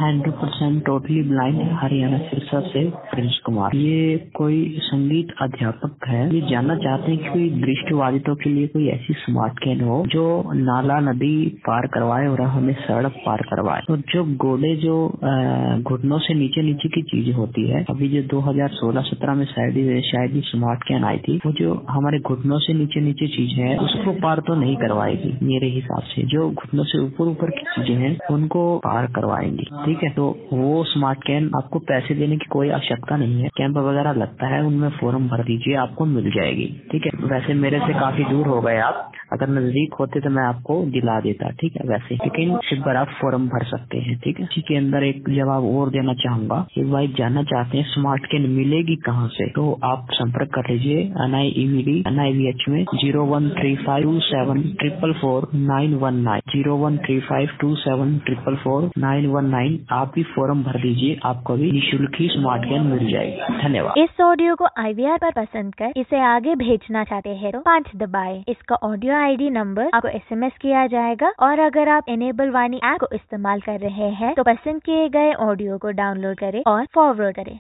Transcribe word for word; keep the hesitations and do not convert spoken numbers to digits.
Hundred percent totally blind Haryana Sirsa से Prince Kumar. ये कोई संगीत अध्यापक है। ये जानना चाहते हैं कि कोई दृष्टिबाधितों के लिए कोई ऐसी स्मार्ट कैन हो जो नाला नदी पार करवाए और हमें सड़क पार करवाए। तो जो गोले जो घुटनों से नीचे नीचे की चीज होती है, अभी जो दो हजार सोलह सत्रह में शायद शायद स्मार्ट कैन आई थी, वो जो हमारे घुटनों से नीचे नीचे चीज है उसको पार तो नहीं करवाएगी मेरे हिसाब से। जो घुटनों से ऊपर ऊपर की चीजें हैं उनको पार करवाएंगी। ठीक है, तो वो स्मार्ट कैन आपको पैसे देने की कोई आवश्यकता नहीं है। कैंप वगैरह लगता है, उनमें फॉर्म भर दीजिए, आपको मिल जाएगी। ठीक है, वैसे मेरे से काफी दूर हो गए आप, अगर नजदीक होते तो मैं आपको दिला देता। ठीक है, वैसे लेकिन एक बार आप फॉर्म भर सकते हैं। ठीक है, इसी के अंदर एक जवाब और देना चाहूंगा। एक भाई जानना चाहते हैं स्मार्ट कैन मिलेगी कहाँ से, तो आप संपर्क कर लीजिए N I E V D N I V H में zero one three five two seven triple four nine one nine zero one three five two seven triple four nine one nine. आप भी form भर दीजिए, आपको भी निःशुल्क ही smart can मिल जाएगी। धन्यवाद। इस ऑडियो को आई वी आर पर पसंद कर इसे आगे भेजना चाहते हैं तो पाँच दबाएं। इसका ऑडियो आई डी नंबर आपको एस एम एस किया जाएगा। और अगर आप इनेबल वाणी ऐप को इस्तेमाल कर रहे हैं तो पसंद किए गए ऑडियो को डाउनलोड करें और फॉरवर्ड करें।